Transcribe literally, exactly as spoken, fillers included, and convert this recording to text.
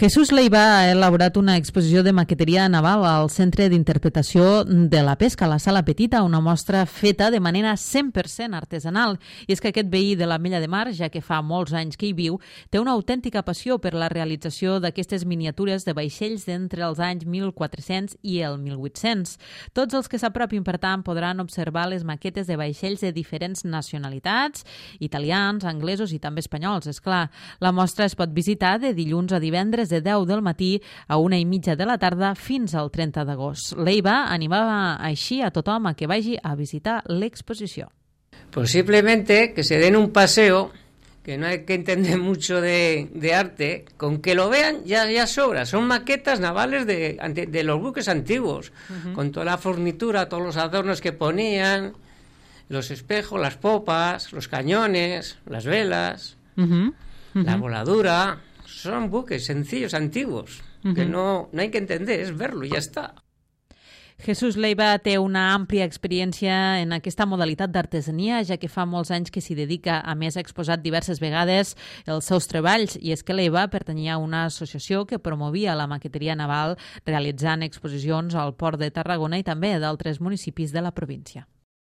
Jesús Leiva ha elaborat una exposició de maqueteria naval al Centre d'Interpretació de la Pesca, a la Sala Petita, una mostra feta de manera cent per cent artesanal. I és que aquest veí de l'Ametlla de Mar, ja que fa molts anys que hi viu, té una autèntica passió per la realització d'aquestes miniatures de vaixells d'entre els anys mil quatre-cents i el mil vuit-cents. Tots els que s'apropin, per tant, podran observar les maquetes de vaixells de diferents nacionalitats, italians, anglesos i també espanyols, és clar. La mostra es pot visitar de dilluns a divendres de deu del matí a una i mitja de la tarda fins al trenta d'agost. Leiva animava així a tothom a que vagi a visitar l'exposició. Pues simplemente que se den un paseo, que no hay que entender mucho de, de arte, con que lo vean ya, ya sobra. Son maquetas navales de, de los buques antiguos, uh-huh. con toda la fornitura, todos los adornos que ponían, los espejos, las popas, los cañones, las velas, uh-huh. Uh-huh. la voladura. Son buques sencillos, antiguos, uh-huh. que no, no hay que entender, es verlo y ya está. Jesús Leiva té una àmplia experiència en aquesta modalitat d'artesania, ja que fa molts anys que s'hi dedica. A més, ha exposat diverses vegades els seus treballs, i és que Leiva pertanyia a una associació que promovia la maqueteria naval realitzant exposicions al Port de Tarragona i també d'altres municipis de la província.